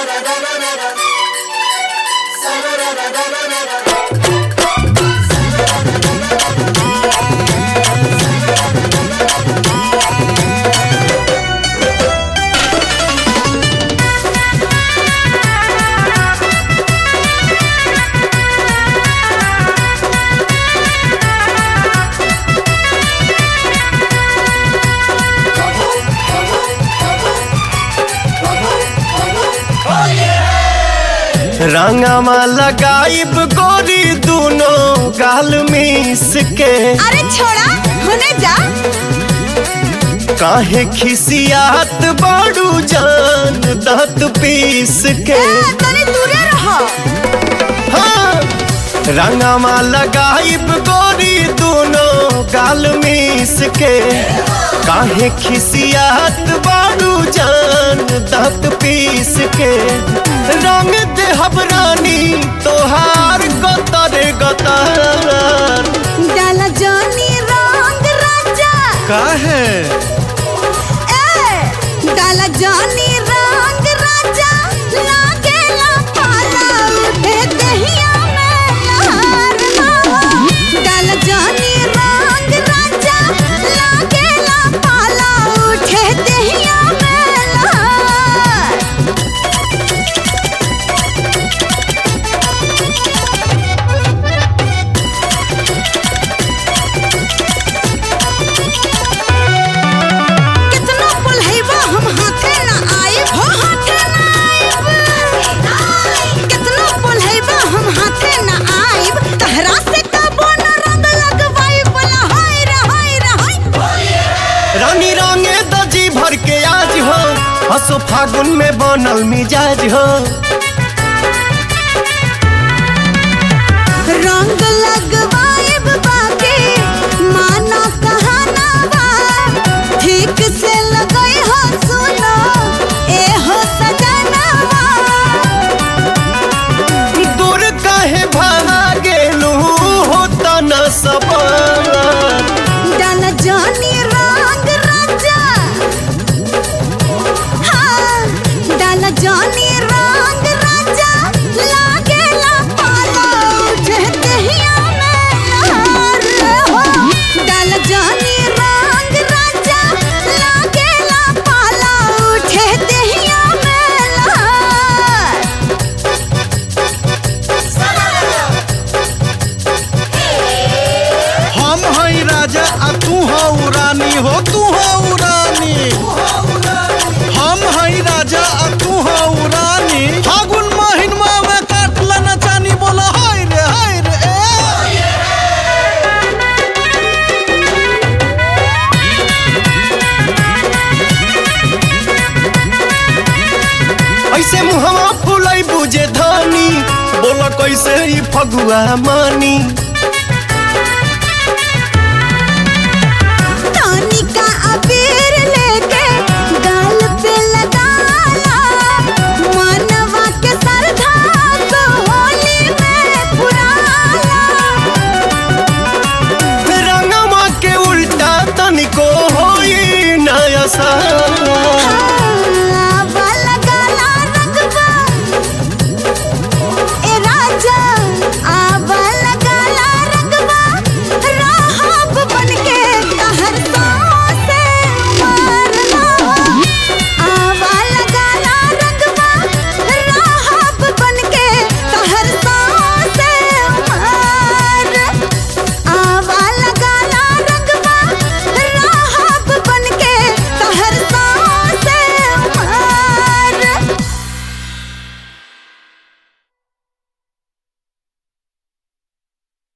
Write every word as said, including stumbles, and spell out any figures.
रंगवा लगाइब गोरी दोनों गाल मिस के। अरे छोड़ा होने जा। काहे खिसियात बाड़ू जान दांत पीस के। तनी दूरे रहो। हाँ रंगवा लगाइब गोरी दोनों गाल मिस के। काहे खिसियात बाड़ू जान दांत पीस के। रंग दे हबरानी तोहार गतर गतर। डाला जानी रंग राजा। काहे? ए डाला जानी रंग राजा लागेला पाला उठे दहिया में लहर हो। डाला जानी रंग राजा लागेला पाला उठे दहिया में लहर। कितना बुलहैबा हम हाथे ना आइब हो हाथे ना आइब। कितना बुलहैबा हम हाथे ना आइब तहरा से कबो न रंग लगवाइब बोला हाय रे हाय रे हाय। रानी रंगे दजी भर के आज हो हसो फागुन में बनल मिजाज हो। रंग लगवाइब बाके माना कहाना बा। ठीक से लगई हो सुनो ए हो सजनवा। दूर काहे भागेलू होता न सबर। डाला जानी रंग राजा। हाँ डाला जानी रंग राजा लागेला पाला उठे दहिया में लहर हो। डाला जानी रंग राजा लागेला पाला उठे दहिया में लहर। हम हई राजा आ तू हऊ रानी हो तू हऊ रानी। हम हई राजा आ तू हऊ रानी। फागुन महिनमा में काटला न चानी बोला हाय रे हाय रे ए। ऐसे मुहवा फुलाई बुझे धानी बोला कैसे ई फगुआ मानी।